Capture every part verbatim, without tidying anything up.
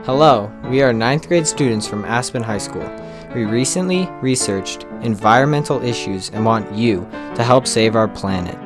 Hello, we are ninth grade students from Aspen High School. We recently researched environmental issues and want you to help save our planet.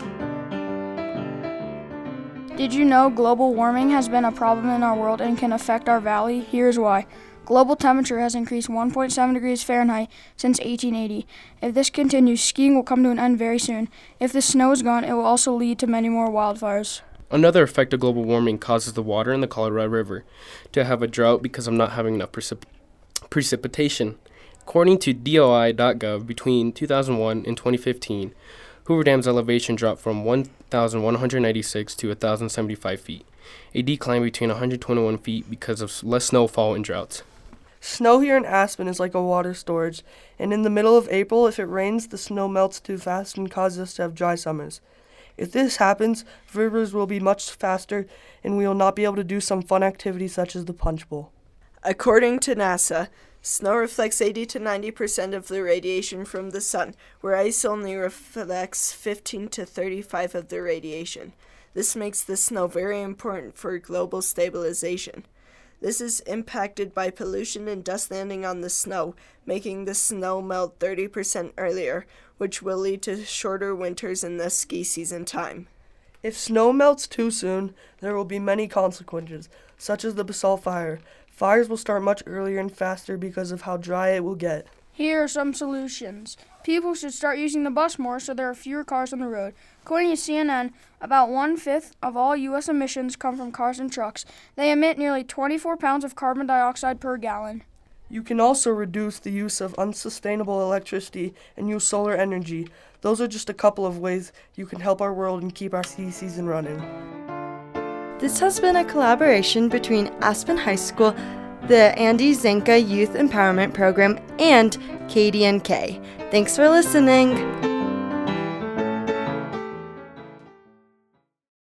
Did you know global warming has been a problem in our world and can affect our valley? Here's why. Global temperature has increased one point seven degrees Fahrenheit since eighteen eighty. If this continues, skiing will come to an end very soon. If the snow is gone, it will also lead to many more wildfires. Another effect of global warming causes the water in the Colorado River to have a drought because of not having enough precip- precipitation. According to D O I dot gov, between two thousand one and twenty fifteen, Hoover Dam's elevation dropped from one thousand one hundred ninety-six to one thousand seventy-five feet, a decline between one hundred twenty-one feet because of less snowfall and droughts. Snow here in Aspen is like a water storage, and in the middle of April, if it rains, the snow melts too fast and causes us to have dry summers. If this happens, rivers will be much faster, and we will not be able to do some fun activities such as the Punch Bowl. According to NASA, snow reflects eighty to ninety percent of the radiation from the sun, where ice only reflects fifteen to thirty-five of the radiation. This makes the snow very important for global stabilization. This is impacted by pollution and dust landing on the snow, making the snow melt thirty percent earlier, which will lead to shorter winters in the ski season time. If snow melts too soon, there will be many consequences, such as the basalt fire. Fires will start much earlier and faster because of how dry it will get. Here are some solutions. People should start using the bus more so there are fewer cars on the road. According to C N N, about one-fifth of all U S emissions come from cars and trucks. They emit nearly twenty-four pounds of carbon dioxide per gallon. You can also reduce the use of unsustainable electricity and use solar energy. Those are just a couple of ways you can help our world and keep our ski season running. This has been a collaboration between Aspen High School, the Andy Zenka Youth Empowerment Program, and K D N K. Thanks for listening.